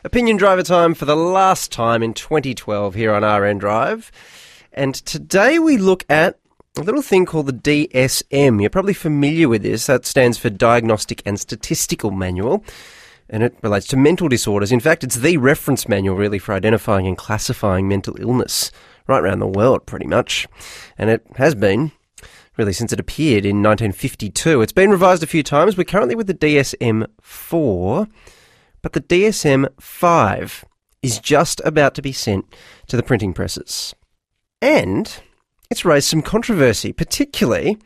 Opinion Driver time for the last time in 2012 here on RN Drive. And today we look at a little thing called the DSM. You're probably familiar with this. That stands for Diagnostic and Statistical Manual. And it relates to mental disorders. In fact, it's the reference manual really for identifying and classifying mental illness right around the world pretty much. And it has been really since it appeared in 1952. It's been revised a few times. We're currently with the DSM-4, but the DSM-5 is just about to be sent to the printing presses. And it's raised some controversy, particularly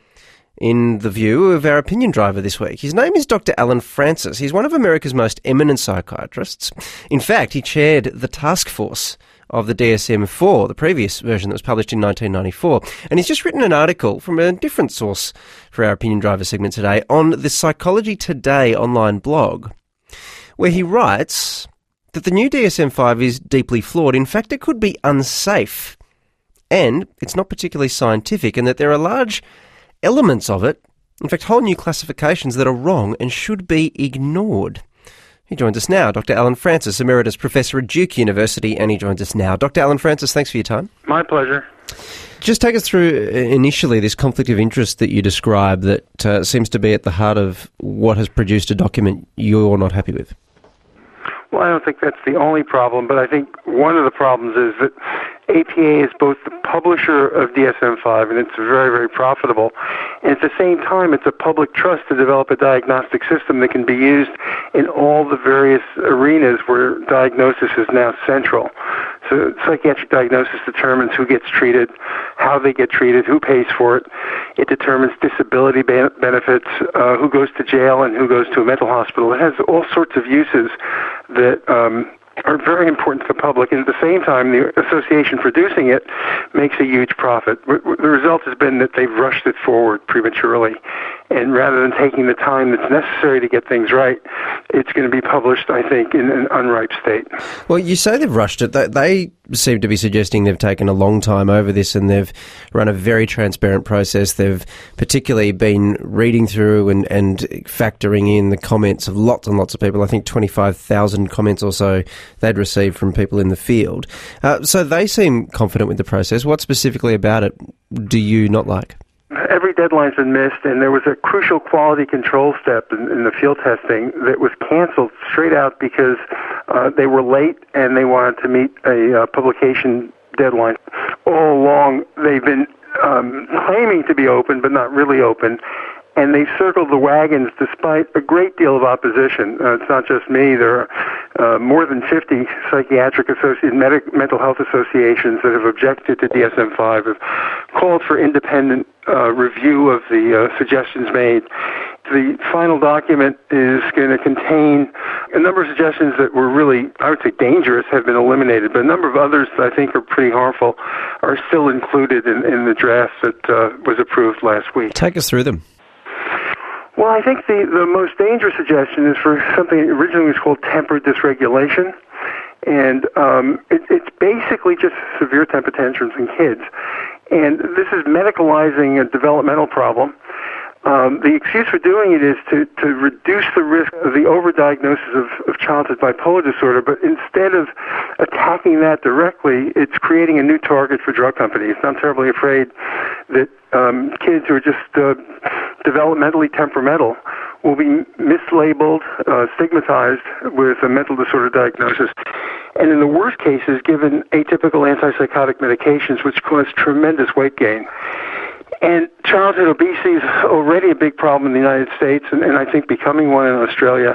in the view of our opinion driver this week. His name is Dr. Allen Francis. He's one of America's most eminent psychiatrists. In fact, he chaired the task force of the DSM-4, the previous version that was published in 1994. And he's just written an article from a different source for our opinion driver segment today on the Psychology Today online blog, where he writes that the new DSM-5 is deeply flawed. In fact, it could be unsafe, and it's not particularly scientific, and that there are large elements of it, in fact, whole new classifications that are wrong and should be ignored. He joins us now, Dr. Allen Francis, Emeritus Professor at Duke University, and he joins us now. Dr. Allen Francis, thanks for your time. My pleasure. Just take us through initially this conflict of interest that you describe that seems to be at the heart of what has produced a document you're not happy with. Well, I don't think that's the only problem, but I think one of the problems is that APA is both the publisher of DSM-5, and it's very, very profitable, and at the same time, it's a public trust to develop a diagnostic system that can be used in all the various arenas where diagnosis is now central. So psychiatric diagnosis determines who gets treated, how they get treated, who pays for it. It determines disability benefits, who goes to jail and who goes to a mental hospital. It has all sorts of uses that are very important to the public, and at the same time, the association producing it makes a huge profit. The result has been that they've rushed it forward prematurely, and rather than taking the time that's necessary to get things right, it's going to be published, I think, in an unripe state. Well, you say they've rushed it. They seem to be suggesting they've taken a long time over this, and they've run a very transparent process. They've particularly been reading through and factoring in the comments of lots and lots of people. I think 25,000 comments or so they'd received from people in the field. So they seem confident with the process. What specifically about it do you not like? Every deadline's been missed, and there was a crucial quality control step in the field testing that was canceled straight out because they were late and they wanted to meet a publication deadline. All along, they've been claiming to be open, but not really open, and they circled the wagons despite a great deal of opposition. It's not just me. There are more than 50 psychiatric mental health associations that have objected to DSM-5, have called for independent review of the suggestions made. The final document is going to contain a number of suggestions that were really, I would say, dangerous, have been eliminated, but a number of others that I think are pretty harmful are still included in the draft that was approved last week. Take us through them. Well, I think the most dangerous suggestion is for something that originally was called tempered dysregulation, and it's basically just severe temper tantrums in kids. And this is medicalizing a developmental problem. The excuse for doing it is to reduce the risk of the overdiagnosis of childhood bipolar disorder, but instead of attacking that directly, it's creating a new target for drug companies. I'm terribly afraid that kids who are just developmentally temperamental will be mislabeled, stigmatized with a mental disorder diagnosis, and in the worst cases, given atypical antipsychotic medications, which cause tremendous weight gain. And childhood obesity is already a big problem in the United States, and I think becoming one in Australia.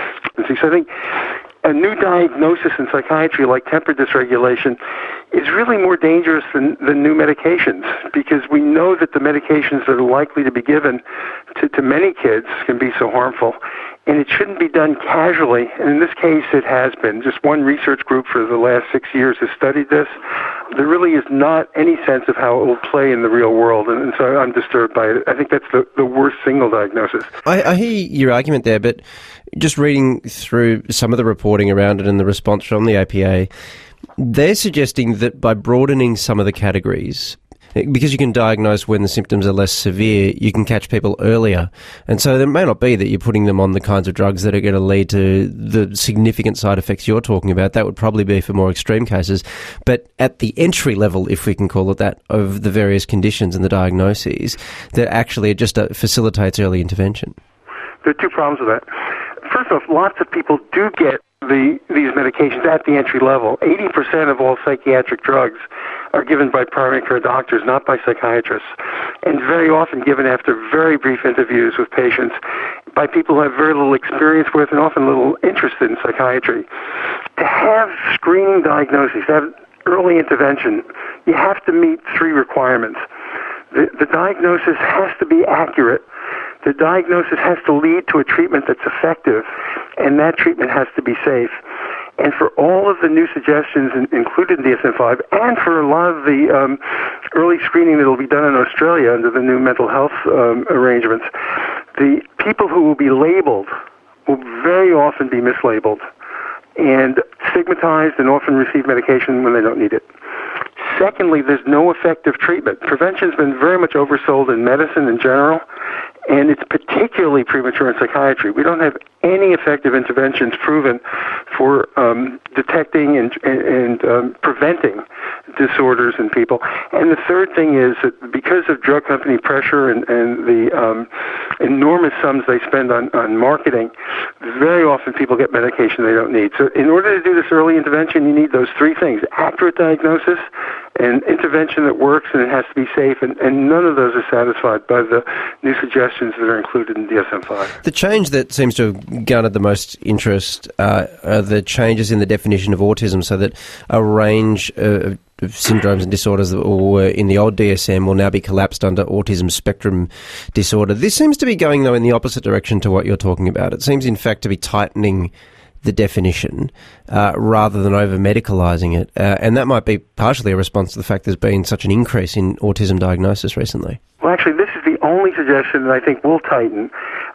So I think a new diagnosis in psychiatry like temper dysregulation is really more dangerous than new medications, because we know that the medications that are likely to be given to many kids can be so harmful. And it shouldn't be done casually. And in this case, it has been. Just one research group for the last 6 years has studied this. There really is not any sense of how it will play in the real world. And so I'm disturbed by it. I think that's the worst single diagnosis. I hear your argument there, but just reading through some of the reporting around it and the response from the APA, they're suggesting that by broadening some of the categories, because you can diagnose when the symptoms are less severe, you can catch people earlier. And so it may not be that you're putting them on the kinds of drugs that are going to lead to the significant side effects you're talking about. That would probably be for more extreme cases. But at the entry level, if we can call it that, of the various conditions and the diagnoses, that actually it just facilitates early intervention. There are two problems with that. First off, lots of people do get these medications at the entry level. 80% of all psychiatric drugs are given by primary care doctors, not by psychiatrists, and very often given after very brief interviews with patients by people who have very little experience with and often little interest in psychiatry. To have screening diagnoses, to have early intervention, you have to meet three requirements. The diagnosis has to be accurate. The diagnosis has to lead to a treatment that's effective, and that treatment has to be safe. And for all of the new suggestions included in DSM-5, and for a lot of the early screening that will be done in Australia under the new mental health arrangements, the people who will be labeled will very often be mislabeled and stigmatized and often receive medication when they don't need it. Secondly, there's no effective treatment. Prevention's been very much oversold in medicine in general, and it's particularly premature in psychiatry. We don't have any effective interventions proven for detecting and preventing disorders in people. And the third thing is that because of drug company pressure and the enormous sums they spend on marketing, very often people get medication they don't need. So in order to do this early intervention, you need those three things: accurate diagnosis, and intervention that works, and it has to be safe, and none of those are satisfied by the new suggestions that are included in DSM-5. The change that seems to have garnered the most interest are the changes in the definition of autism, so that a range of syndromes and disorders that were in the old DSM will now be collapsed under autism spectrum disorder. This seems to be going, though, in the opposite direction to what you're talking about. It seems, in fact, to be tightening the definition rather than over-medicalising it. And that might be partially a response to the fact there's been such an increase in autism diagnosis recently. Well, actually, this is the only suggestion that I think will tighten.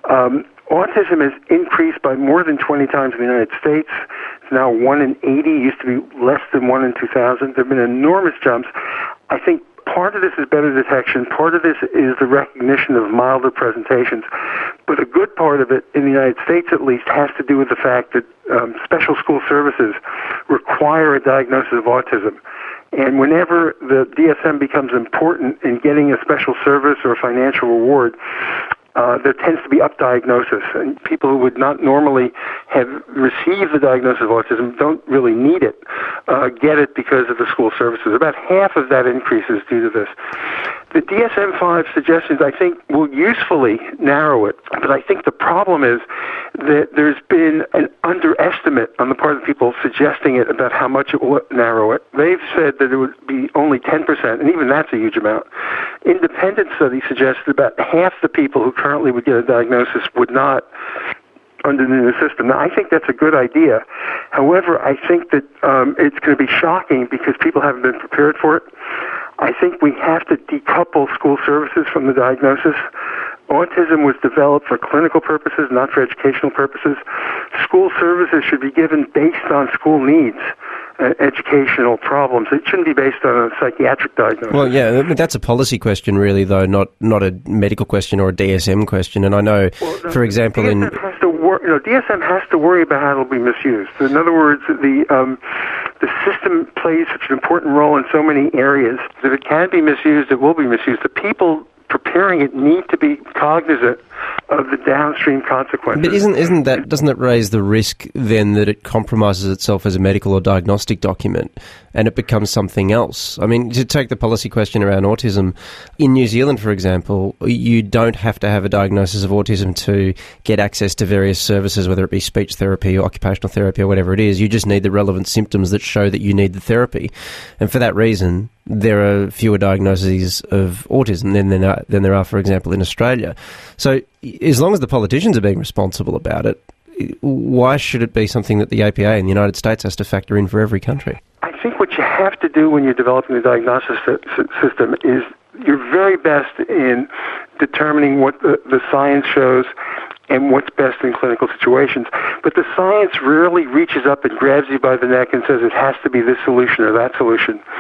Autism has increased by more than 20 times in the United States. It's now 1 in 80. It used to be less than 1 in 2,000. There have been enormous jumps. I think part of this is better detection. Part of this is the recognition of milder presentations. But a good part of it, in the United States at least, has to do with the fact that special school services require a diagnosis of autism. And whenever the DSM becomes important in getting a special service or a financial reward, there tends to be up-diagnosis, and people who would not normally have received the diagnosis of autism don't really need it, get it because of the school services. About half of that increase is due to this. The DSM-5 suggestions, I think, will usefully narrow it, but I think the problem is that there's been an underestimate on the part of the people suggesting it about how much it will narrow it. They've said that it would be only 10%, and even that's a huge amount. Independent studies suggest that about half the people who currently would get a diagnosis would not under the new system. Now, I think that's a good idea. However, I think that it's going to be shocking because people haven't been prepared for it. I think we have to decouple school services from the diagnosis. Autism was developed for clinical purposes, not for educational purposes. School services should be given based on school needs, educational problems. It shouldn't be based on a psychiatric diagnosis. Well, yeah, I mean, that's a policy question, really, though, not a medical question or a DSM question. And I know, for example, DSM has to worry about how it'll be misused. In other words, the system plays such an important role in so many areas that it can be misused, it will be misused. The people preparing it need to be cognizant of the downstream consequences. But doesn't it raise the risk then that it compromises itself as a medical or diagnostic document and it becomes something else? I mean, to take the policy question around autism, in New Zealand, for example, you don't have to have a diagnosis of autism to get access to various services, whether it be speech therapy or occupational therapy or whatever it is. You just need the relevant symptoms that show that you need the therapy. And for that reason, there are fewer diagnoses of autism than there are, for example, in Australia. So as long as the politicians are being responsible about it, why should it be something that the APA in the United States has to factor in for every country? I think what you have to do when you're developing the diagnosis system is your very best in determining what the science shows and what's best in clinical situations. But the science rarely reaches up and grabs you by the neck and says it has to be this solution or that solution.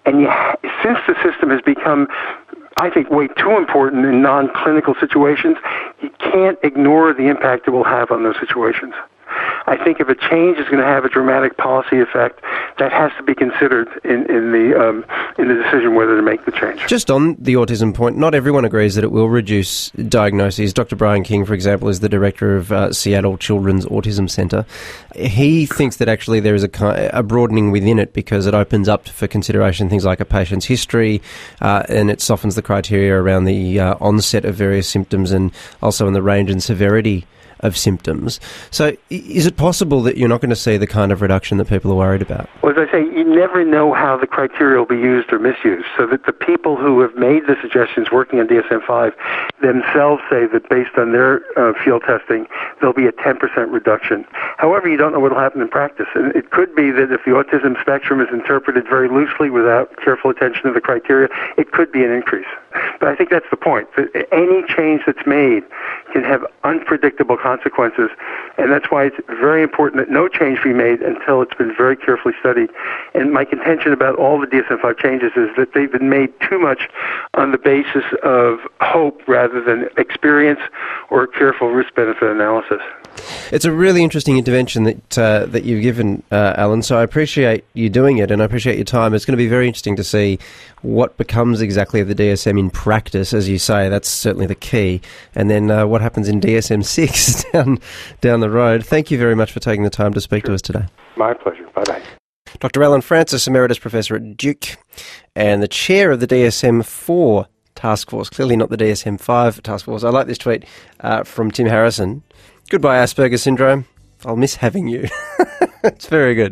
And since the system has become, I think, way too important in non-clinical situations, you can't ignore the impact it will have on those situations. I think if a change is going to have a dramatic policy effect, that has to be considered in the decision whether to make the change. Just on the autism point, not everyone agrees that it will reduce diagnoses. Dr. Brian King, for example, is the director of Seattle Children's Autism Center. He thinks that actually there is a broadening within it because it opens up for consideration things like a patient's history, and it softens the criteria around the onset of various symptoms and also in the range and severity of symptoms. So is it possible that you're not going to see the kind of reduction that people are worried about? Well, as I say, you never know how the criteria will be used or misused, so that the people who have made the suggestions working on DSM-5 themselves say that based on their field testing, there'll be a 10% reduction. However, you don't know what will happen in practice. And it could be that if the autism spectrum is interpreted very loosely without careful attention to the criteria, it could be an increase. But I think that's the point. That any change that's made can have unpredictable consequences, and that's why it's very important that no change be made until it's been very carefully studied. And my contention about all the DSM-5 changes is that they've been made too much on the basis of hope rather than experience or careful risk-benefit analysis. It's a really interesting intervention that you've given, Alan, so I appreciate you doing it and I appreciate your time. It's going to be very interesting to see what becomes exactly of the DSM in practice, as you say. That's certainly the key. And then what happens in DSM-6 down the road. Thank you very much for taking the time to speak to us today. My pleasure. Bye-bye. Dr. Alan Francis, Emeritus Professor at Duke and the Chair of the DSM-4 Task Force, clearly not the DSM-5 Task Force. I like this tweet from Tim Harrison. Goodbye, Asperger's syndrome. I'll miss having you. It's very good.